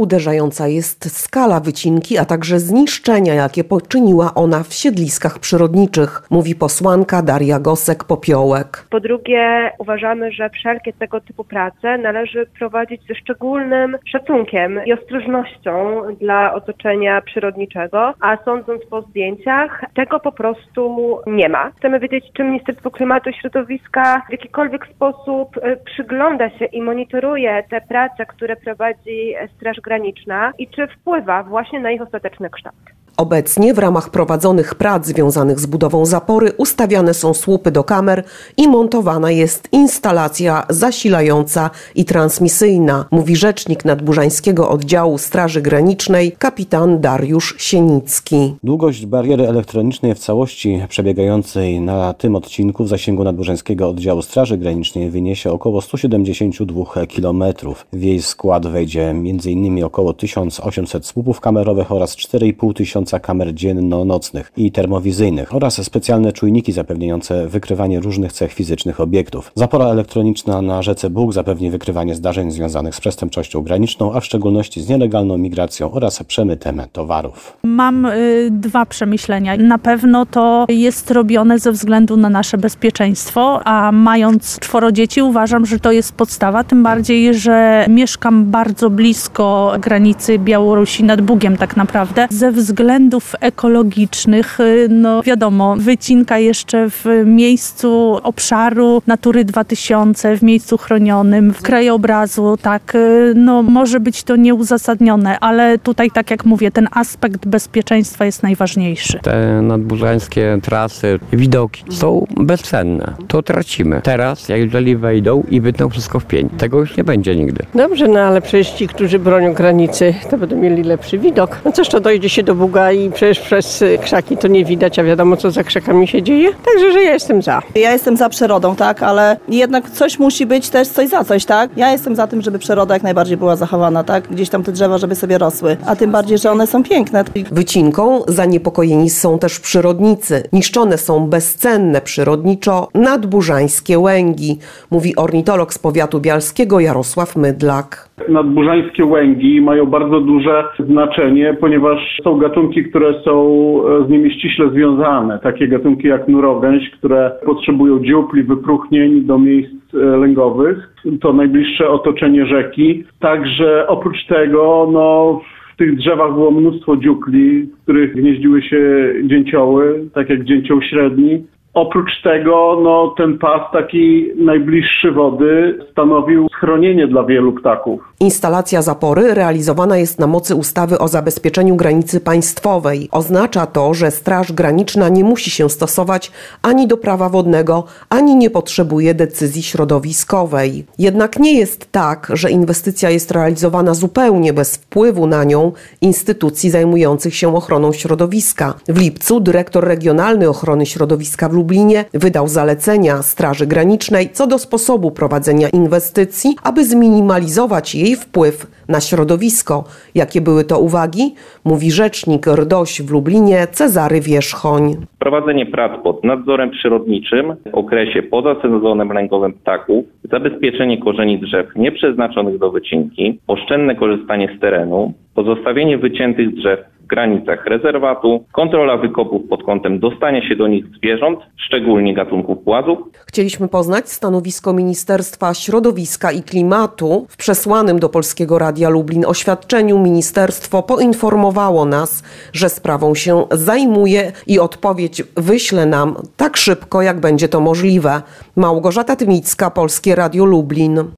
Uderzająca jest skala wycinki, a także zniszczenia, jakie poczyniła ona w siedliskach przyrodniczych, mówi posłanka Daria Gosek-Popiołek. Po drugie, uważamy, że wszelkie tego typu prace należy prowadzić ze szczególnym szacunkiem i ostrożnością dla otoczenia przyrodniczego, a sądząc po zdjęciach, tego po prostu nie ma. Chcemy wiedzieć, czy Ministerstwo Klimatu i Środowiska w jakikolwiek sposób przygląda się i monitoruje te prace, które prowadzi Straż Graniczna i czy wpływa właśnie na ich ostateczny kształt. Obecnie w ramach prowadzonych prac związanych z budową zapory ustawiane są słupy do kamer i montowana jest instalacja zasilająca i transmisyjna, mówi rzecznik Nadburzańskiego Oddziału Straży Granicznej kapitan Dariusz Sienicki. Długość bariery elektronicznej w całości przebiegającej na tym odcinku w zasięgu Nadburzańskiego Oddziału Straży Granicznej wyniesie około 172 km. W jej skład wejdzie m.in. około 1800 słupów kamerowych oraz 4,5 tysiąca kamer dzienno-nocnych i termowizyjnych oraz specjalne czujniki zapewniające wykrywanie różnych cech fizycznych obiektów. Zapora elektroniczna na rzece Bug zapewni wykrywanie zdarzeń związanych z przestępczością graniczną, a w szczególności z nielegalną migracją oraz przemytem towarów. Mam dwa przemyślenia. Na pewno to jest robione ze względu na nasze bezpieczeństwo, a mając 4 dzieci uważam, że to jest podstawa, tym bardziej, że mieszkam bardzo blisko granicy Białorusi nad Bugiem tak naprawdę. Ze względów ekologicznych, no wiadomo, wycinka jeszcze w miejscu obszaru Natury 2000, w miejscu chronionym, w krajobrazu, tak, no może być to nieuzasadnione, ale tutaj, tak jak mówię, ten aspekt bezpieczeństwa jest najważniejszy. Te nadburzańskie trasy, widoki są bezcenne. To tracimy. Teraz, jak jeżeli wejdą i wytną wszystko w pień. Tego już nie będzie nigdy. Dobrze, no ale przecież ci, którzy bronią granicy, to będą mieli lepszy widok. No cóż, to dojdzie się do Buga i przecież przez krzaki to nie widać, a wiadomo, co za krzakami się dzieje. Także, że ja jestem za. Ja jestem za przyrodą, tak, ale jednak coś musi być też coś za coś, tak? Ja jestem za tym, żeby przyroda jak najbardziej była zachowana, tak? Gdzieś tam te drzewa, żeby sobie rosły, a tym bardziej, że one są piękne. Wycinką zaniepokojeni są też przyrodnicy. Niszczone są bezcenne przyrodniczo nadburzańskie łęgi, mówi ornitolog z powiatu bialskiego Jarosław Mydlak. Nadburzańskie łęgi mają bardzo duże znaczenie, ponieważ są gatunki, które są z nimi ściśle związane. Takie gatunki jak nurogęś, które potrzebują dziupli, wypróchnień do miejsc lęgowych. To najbliższe otoczenie rzeki. Także oprócz tego, w tych drzewach było mnóstwo dziupli, w których gnieździły się dzięcioły, tak jak dzięcioł średni. Oprócz tego, ten pas taki najbliższy wody stanowił schronienie dla wielu ptaków. Instalacja zapory realizowana jest na mocy ustawy o zabezpieczeniu granicy państwowej. Oznacza to, że Straż Graniczna nie musi się stosować ani do prawa wodnego, ani nie potrzebuje decyzji środowiskowej. Jednak nie jest tak, że inwestycja jest realizowana zupełnie bez wpływu na nią instytucji zajmujących się ochroną środowiska. W lipcu dyrektor Regionalny Ochrony Środowiska w Lublinie wydał zalecenia Straży Granicznej co do sposobu prowadzenia inwestycji, aby zminimalizować jej wpływ na środowisko. Jakie były to uwagi? Mówi rzecznik RDOŚ w Lublinie Cezary Wierzchoń. Prowadzenie prac pod nadzorem przyrodniczym w okresie poza sezonem lęgowym ptaków, zabezpieczenie korzeni drzew nieprzeznaczonych do wycinki, oszczędne korzystanie z terenu, pozostawienie wyciętych drzew w granicach rezerwatu, kontrola wykopów pod kątem dostania się do nich zwierząt, szczególnie gatunków płazów. Chcieliśmy poznać stanowisko Ministerstwa Środowiska i Klimatu. W przesłanym do Polskiego Radia Lublin oświadczeniu ministerstwo poinformowało nas, że sprawą się zajmuje i odpowiedź wyśle nam tak szybko, jak będzie to możliwe. Małgorzata Tymicka, Polskie Radio Lublin.